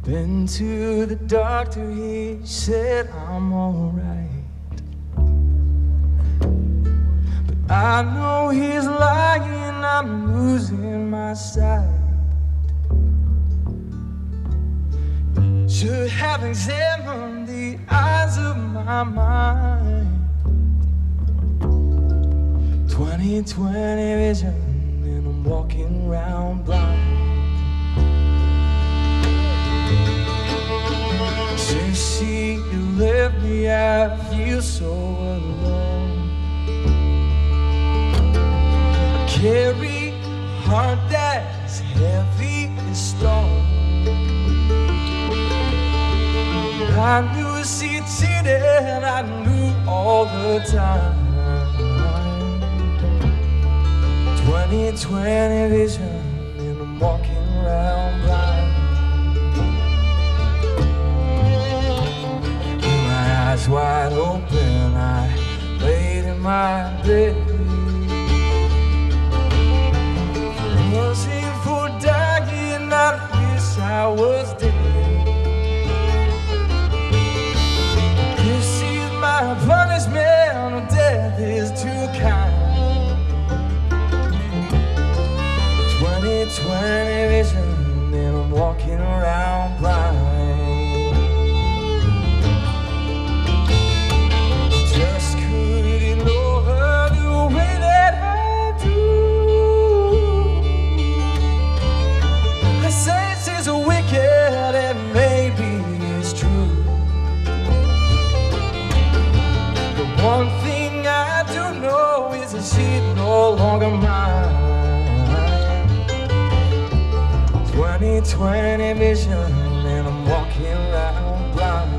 Been to the doctor, he said I'm alright. But I know he's lying, I'm losing my sight. Should have examined the eyes of my mind. 20/20 vision, and I'm walking around blind. Since she left me, I feel so alone. I carry a heart that's heavy as stone. I knew she'd cheated, I knew all the time. 20/20 vision, and I'm walking around blind. With my eyes wide open, I laid in my bed. Rushing for dying, I wish I was dead. My punishment, death is too kind. 20/20 vision, and I'm walking around blind. Just couldn't know her the way that I do. I say she's wicked, and maybe it's true. One thing I do know is that she's no longer mine. 20/20 vision, and I'm walking around blind.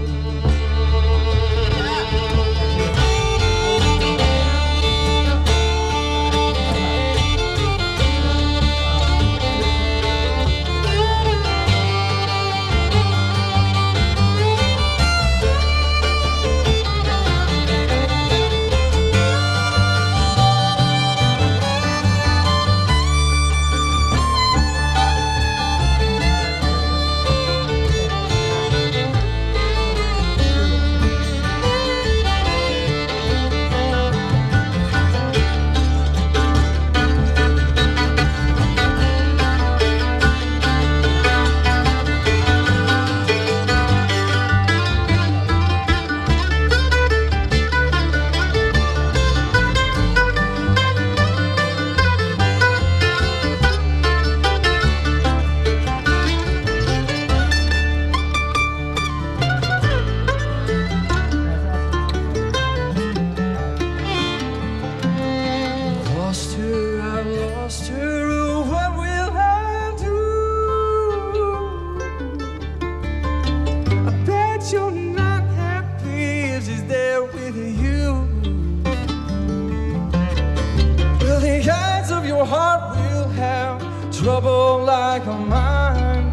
Trouble like a mine.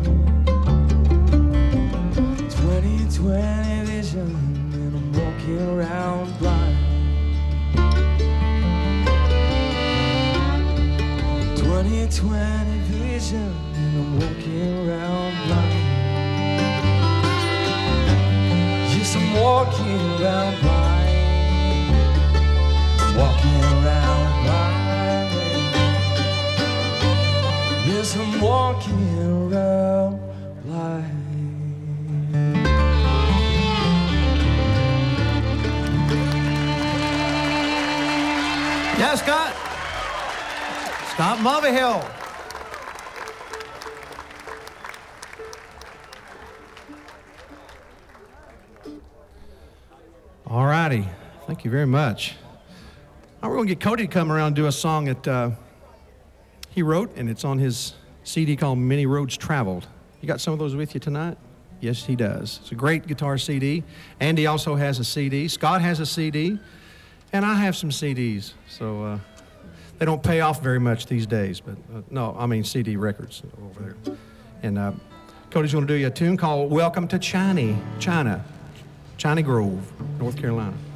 20/20 vision, and I'm walking around blind. 20/20 vision, and I'm walking around blind. Yes, I'm walking around blind. Walking around blind. Yes, I'm walking around blind. Yeah, Scott. Scott Mulvihill. All righty. Thank you very much. Now we're going to get Cody to come around and do a song that he wrote, and it's on his CD called Many Roads Traveled. You got some of those with you tonight? Yes, he does. It's a great guitar CD. Andy also has a CD. Scott has a CD. And I have some CDs. So they don't pay off very much these days. But no, I mean CD records over there. And Cody's going to do you a tune called Welcome to China Grove, North Carolina.